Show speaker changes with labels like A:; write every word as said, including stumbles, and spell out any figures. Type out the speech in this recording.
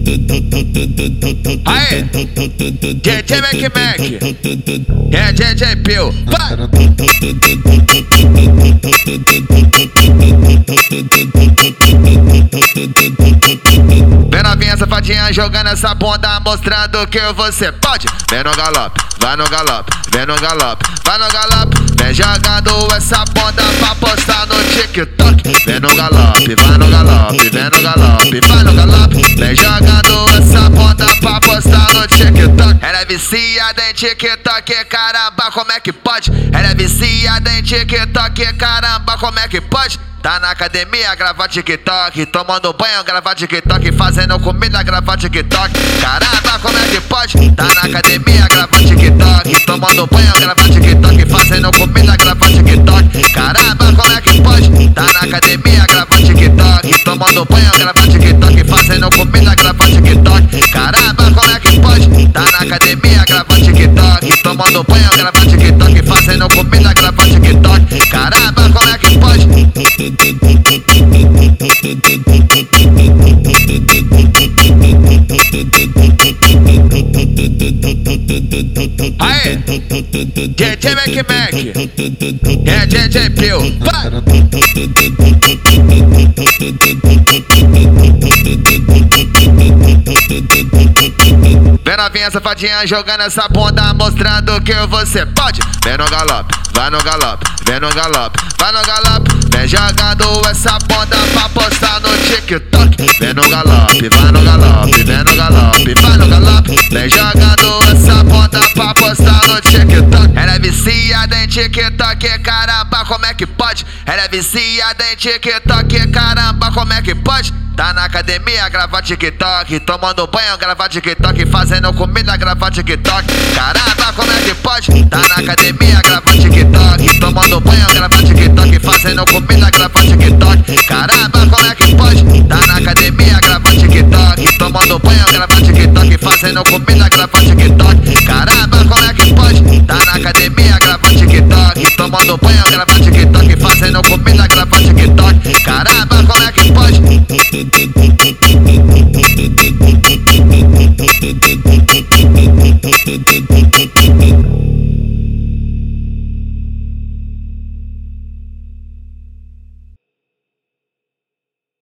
A: Aê, D J Mac Mac, é D J Pio, vai! Vem novinha safadinha jogando essa bunda, mostrando que você pode. Vem no galope, vai no galope, vem no galope, vai no galope. Vem jogando essa bunda pra postar no TikTok. Vem no galope, vai no galope, vem no galope, vai no galope. Vem jogando essa bunda pra postar no TikTok. Ela é viciada em TikTok, caramba, como é que pode? Ela é viciada em TikTok, caramba, como é que pode? Tá na academia, gravar TikTok, tomando banho, gravar TikTok, fazendo comida, gravar TikTok. Caramba, como é que pode? Tá na academia, gravar TikTok, tomando banho, gravar TikTok, fazendo comida, gravar TikTok. Caramba, como é que pode? Tá na academia, gravar TikTok, tomando banho, gravar TikTok, fazendo comida, gravar TikTok. Caramba, como é que pode? Tá na academia, gravar TikTok, tomando banho, gravar TikTok, fazendo comida, gravar TikTok. Caramba, como é que pode? Aê, D J Mac Mac, é D J Pio, vai! Vem novinha safadinha jogando essa bunda, mostrando que você pode. Vem no galope, vai no galope, vem no galope, vai no galope. Vem jogando essa bunda pra postar no TikTok. Vem no galope, vai no galope, vem no galope, vai no galope. Vem jogando essa bunda pra postar no TikTok. Ela é viciada em TikTok, caramba, como é que pode? Ela é viciada em TikTok, caramba, como é que pode? Tá na academia, gravar TikTok, tomando banho, gravar TikTok, fazendo comida, gravar TikTok. Caramba, como é que pode? Tá na academia, gravar TikTok, tomando banho, gravar TikTok, fazendo comida, gravar TikTok. Caramba, como é que pode? Tá na academia, gravar TikTok, tomando banho, gravar TikTok, fazendo comida, gravar TikTok. Caramba, como é que pode? Tá na academia, gravar TikTok, tomando banho, gravar TikTok, fazendo comida, gravar TikTok. Caramba.